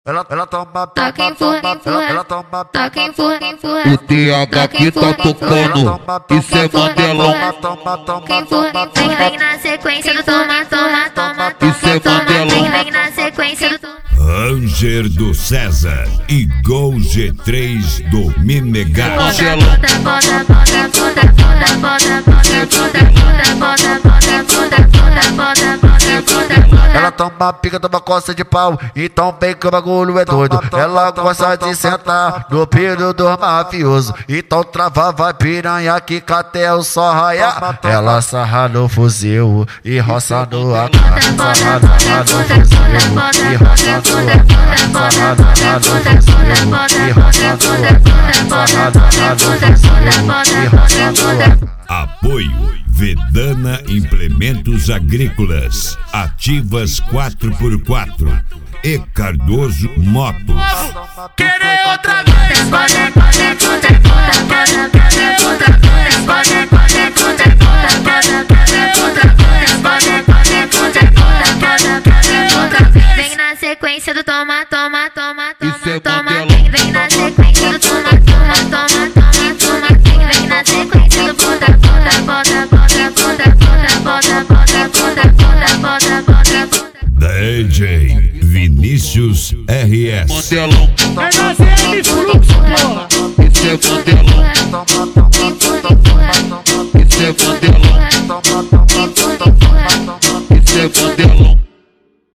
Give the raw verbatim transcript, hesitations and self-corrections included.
Ela, ela toma, Toca em furra, em furra, ela toma, toca em furra, em furra. O T H aqui tá tocando, isso é Mandelão. toma, toma, Quem for, quem for, vem na sequência do toma, toma, toma, toma. Isso é Toma, Mandelão. vem, vem na sequência do toma. Ranger do César e Gol G três do Minegal. Bota, bota, bota, bota, bota, bota, bota, bota, bota, bota, bota, bota, bota, bota, bota, bota. ela toma pica, toma coça de pau, então vem que o bagulho é doido. Ela gosta de sentar no piro do mafioso, então trava, vai piranha que até o sol raiar. Ela sarra no fuzil e roça no A K, sarra no fuzil e roça no A K, sarra no fuzil e roça no A K, sarra no fuzil e roça no A K. Apoio Vedana Implementos Agrícolas, Ativas quatro por quatro e Cardoso Motos. Querer outra vez, Bota, bota, bota, bota, bota, bota, bota, bota, bota, bota, bota, bota. Vem na sequência do toma, toma, toma, Isso é toma, toma. Mandelão. Vem, vem na sequência do toma, toma, toma, toma, toma. Vem, vem na sequência do bota, bota, bota, bota, bota, bota, bota, bota, bota, bota, bota, bota. D J Vinícius R S. Mandelão, É nós, M Fluxo, porra. isso é Mandelão.